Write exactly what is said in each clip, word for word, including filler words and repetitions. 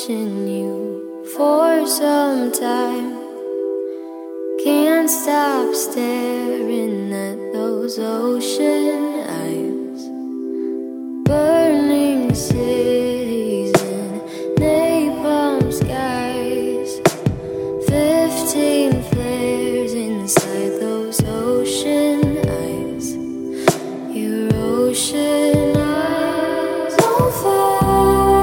watching you for some time. Can't stop staring at those ocean eyes. Burning cities and napalm skies. Fifteen flares inside those ocean eyes. Your ocean eyes on fire.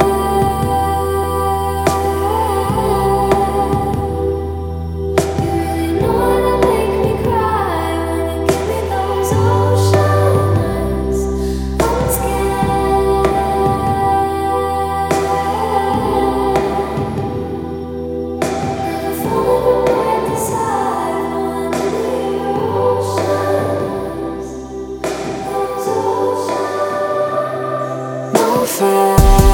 You really know how to make me cry when you give me those ocean eyes. I'm scared. Never falling right beside one of your ocean eyes. Those ocean eyes. No fair.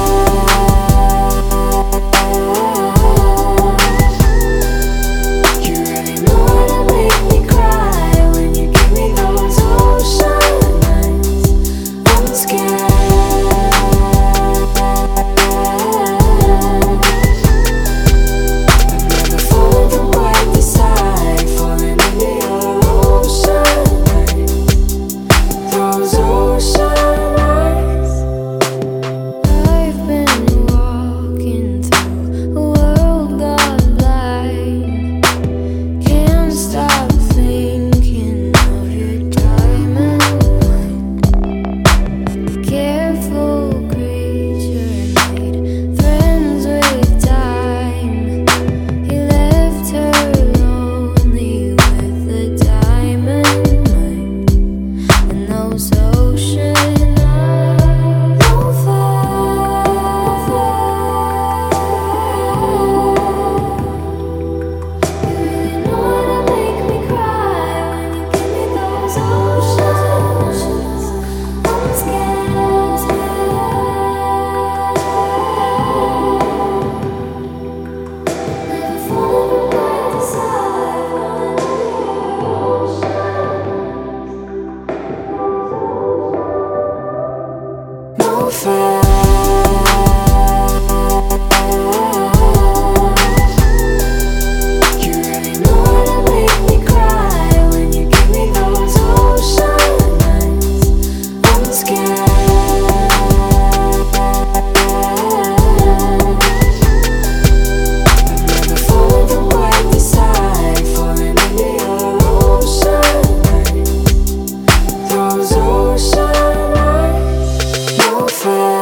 You really know how to make me cry when you give me those ocean eyes. I'm scared. I've never fallen from right beside, falling into your ocean eyes. Those ocean eyes. I've been walking through a world gone blind. Can't stop thinking of your diamond mind. Careful creature made friends with time. He left her lonely with the diamond mind. And those ocean eyes on fire. You really know how to make me cry when you give me those ocean eyes. I'm scared. Never falling from right beside one of your ocean eyes. No fair. You really know how to make me cry when you give me those ocean eyes. I'm scared. I've never fallen from right beside, falling into your ocean eyes. Those ocean eyes. No fair.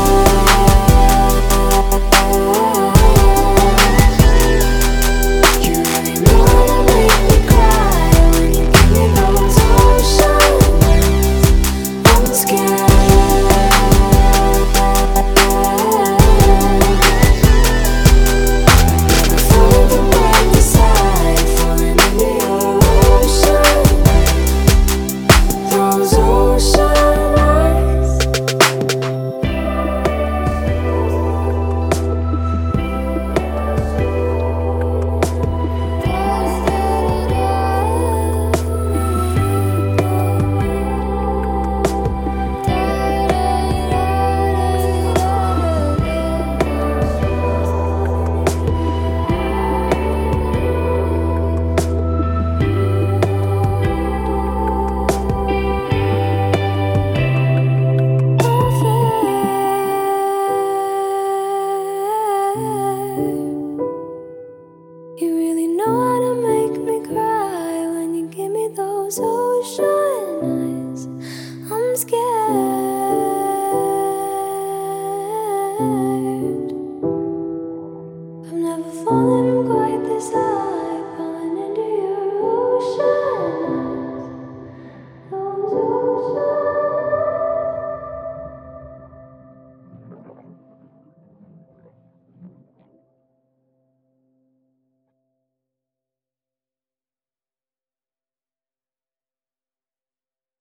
You really know how to make me cry when you give me those ocean eyes. I'm scared. Never fallen from right beside, falling into your ocean eyes. Those ocean eyes. You really know how to make me cry when you give me those ocean eyes. I'm scared.